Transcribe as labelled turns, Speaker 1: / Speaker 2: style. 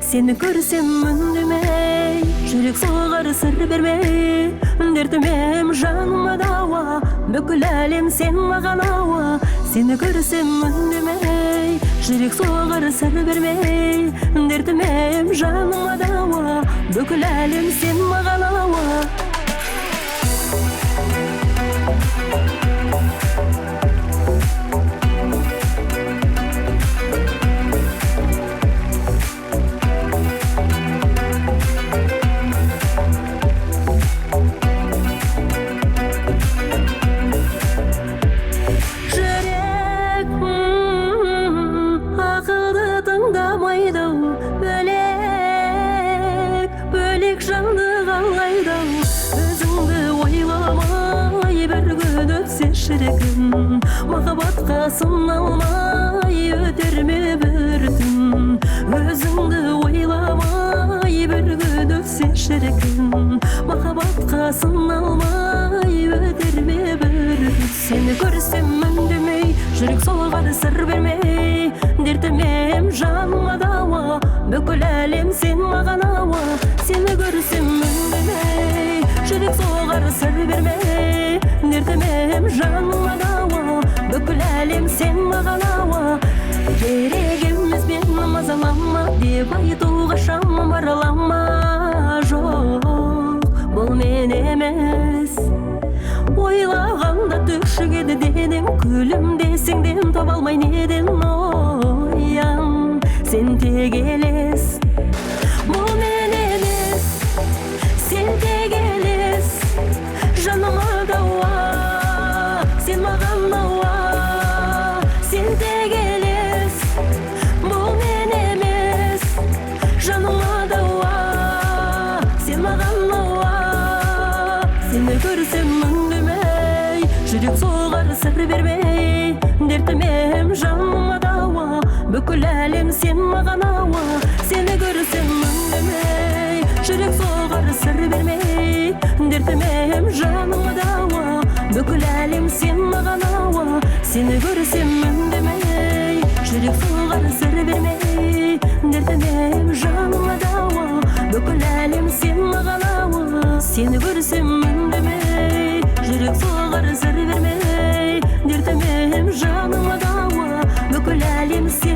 Speaker 1: Seni görsem ündümey, жүрек соғар сыр бермей. Дертімем жаныма дауа, бүкіл әлем сен маған ауа. Сені көрсем үндемей, жүрек соғар сыр бермей. Дертімем жаныма дауа, бүкіл әлем сен маған ауа. Бөлек жанды қалайды, өзіңді ойламай бір күн өтсе шіркін. Махаббатқа сыналмай өтер ме бір түн. Өзіңді ойламай бір күн өтсе шіркін. Махаббатқа сыналмай өтер ме бір түн. Сені көрсем үндемей, жүрек соғар сыр бермей. Дертімем жаныма дауа, бүкіл әлем сен маған ауа. Сені көрсем үндемей, жүрек соғар сыр бермей. Дертімем жаныма дауа, бүкіл әлем сен маған ауа. Керек емес мені мазалама деп айтуға шамам бар алама. Жоқ, бұл мен емес. Ойлағанда түкшігеді денең, күлімдесеңден таба алмай неден оян. Сен тек елес, бұл мен емес. Сен тек елес, жаныма дауа, сен маған ауа. Сен тек елес, бұл мен емес. Жаныма дауа, сен маған ауа. Сені көрсем үндемей, жүрек соғар сыр бермей. Дертімем жаныма дауа, бүкіл әлем сен маған ауа. Сені көрсем үндемей, жүрек соғар сыр бермей. Дертімем жаныма дауа, бүкіл әлем сен маған ауа. Сені көрсем үндемей, жүрек соғар сыр бермей. Дертімем жаныма дауа, бүкіл әлем сен маған ауа. Сені көрсем үндемей, жүрек соғар сыр бермей. Дертімем жаныма дауа, бүкіл әлем сен